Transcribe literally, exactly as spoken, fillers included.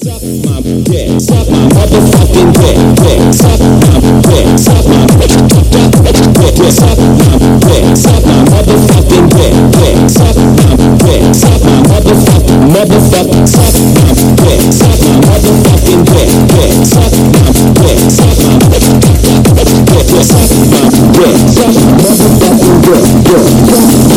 Suck my dick, suck my motherfucking dick, dick, suck my dick, suck my dick, dick, suck my dick, suck my motherfucking dick, dick, suck my dick, suck my motherfucking motherfucking, suck my dick, suck my motherfucking dick, dick, suck my dick, suck my dick, dick, suck my dick, suck my motherfucking dick, dick.